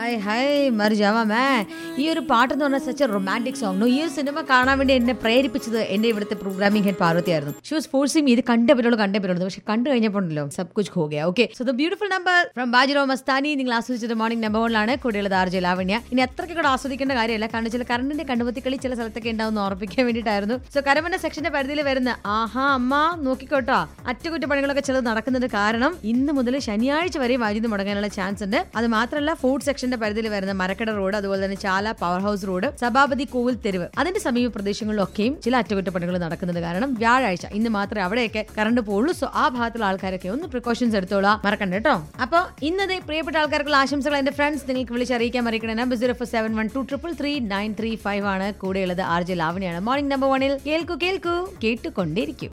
Hi hi മറിജാവാ may ഈ ഒരു പാട്ടെന്ന് പറഞ്ഞാൽ സച്ച് എ റൊമാൻറ്റിക് സോങ്. ഈ ഒരു സിനിമ കാണാൻ വേണ്ടി എന്നെ പ്രേരിപ്പിച്ചത് എന്റെ ഇവിടുത്തെ പ്രോഗ്രാമിംഗ് ഹെഡ് പാർവതിയായിരുന്നു. ഷി വാസ് ഫോഴ്സിങ് മീ ഇത് കണ്ടേ പറ്റുള്ളൂ. പക്ഷെ കണ്ടു കഴിഞ്ഞപ്പോണ്ടല്ലോ സബ് കുച്ച് ഹോ ഗയാ. Okay, so the beautiful number from Bajirao Mastani നിങ്ങൾ ആസ്വദിച്ചത് മോർണിംഗ് നമ്പർ 1 കൂടെയുള്ളത് ആർജെ ലാവണ്യ. ഇനി അത്രയ്ക്ക് കൂടെ ആസ്വദിക്കേണ്ട കാര്യമല്ല, കാരണം ചില കറണ്ടിന്റെ കണ്ടുപത്തിക്കളി ചില സ്ഥലത്തൊക്കെ ഉണ്ടാവും ഓർപ്പിക്കാൻ വേണ്ടിയിട്ടായിരുന്നു. സോ കരമന സെക്ഷന്റെ പരിധിയിൽ വരുന്ന ആഹാ അമ്മ നോക്കിക്കോട്ടോ അറ്റകുറ്റപ്പണികളൊക്കെ ചിലത് നടക്കുന്നത്. കാരണം ഇന്ന് മുതൽ ശനിയാഴ്ച വരെ വൈദ്യുതി മുടങ്ങാനുള്ള ചാൻസ് ഉണ്ട്. അത് മാത്രമല്ല ഫുഡ് സെക്ഷന്റെ പരിധിയിൽ വരുന്ന മരക്കട റോഡ്, അതുപോലെ തന്നെ ചാല പവർ ഹൗസ് റോഡ്, സഭാപതി കോവിൽ തെരുവ്, അതിന്റെ സമീപ പ്രദേശങ്ങളിലൊക്കെയും ചില അറ്റകുറ്റപ്പണികൾ നടക്കുന്നത്. കാരണം വ്യാഴാഴ്ച ഇന്ന് മാത്രമേ അവിടെയൊക്കെ കറണ്ട് പോകുള്ളൂ. സോ ആ ഭാഗത്തുള്ള ആൾക്കാരൊക്കെ ഒന്ന് പ്രിക്കോഷൻസ് എടുത്തോളാം, മറക്കണ്ട കേട്ടോ. അപ്പൊ ഇന്നത്തെ പ്രിയപ്പെട്ട ആൾക്കാർക്കുള്ള ആശംസകൾ എന്റെ ഫ്രണ്ട്സ് നിങ്ങൾക്ക് വിളിച്ചറിയിക്കാൻ മറിയിക്കണേ. നമ്പർ 0471233935 ആണ്. കൂടെയുള്ളത് ആർജെ ലാവണ്യാണ്. മോർണിംഗ് നമ്പർ 1 കേൾക്കൂ കേട്ടുകൊണ്ടേയിരിക്കും.